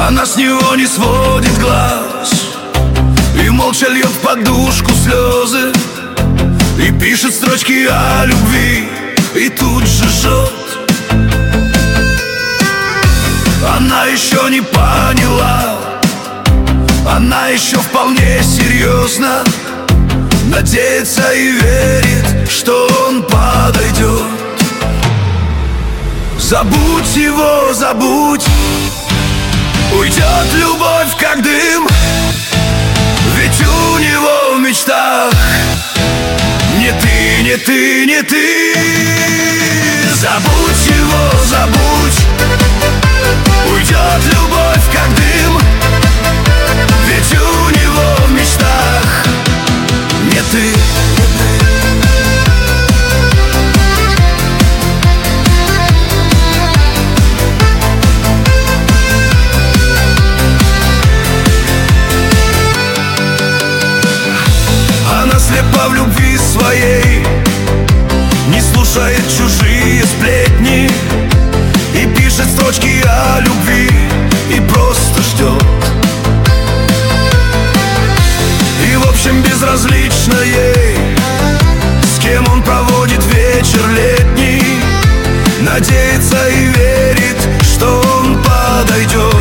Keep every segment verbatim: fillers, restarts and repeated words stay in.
Она с него не сводит глаз и молча льет в подушку слезы, и пишет строчки о любви, и тут же жжет. Она еще не поняла, она еще вполне серьезно надеется и верит, что он подойдет. Забудь его, забудь, уйдет любовь как дым, ведь у него в мечтах не ты, не ты, не ты. Забудь его, забудь, уйдет любовь как дым, ведь у него в мечтах не ты, не ты. Она слепа в любви своей, не слушает чужие сплетни, и пишет строчки о любви, и просто ждет. И в общем безразлично ей, с кем он проводит вечер летний, надеется и верит, что он подойдет.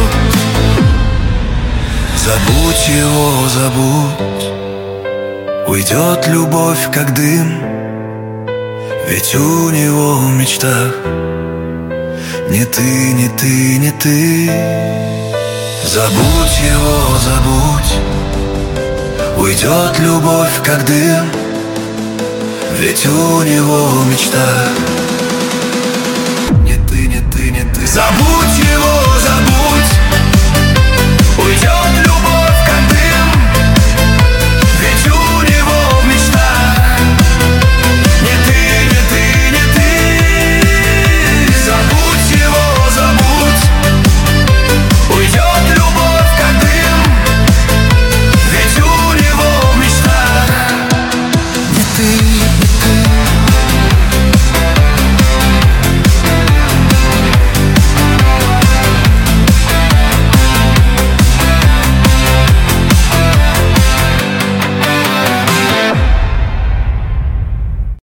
Забудь его, забудь, уйдет любовь как дым, ведь у него в мечтах не ты, не ты, не ты. Забудь его, забудь, уйдет любовь как дым, ведь у него в мечтах не ты, не ты, не ты. Забудь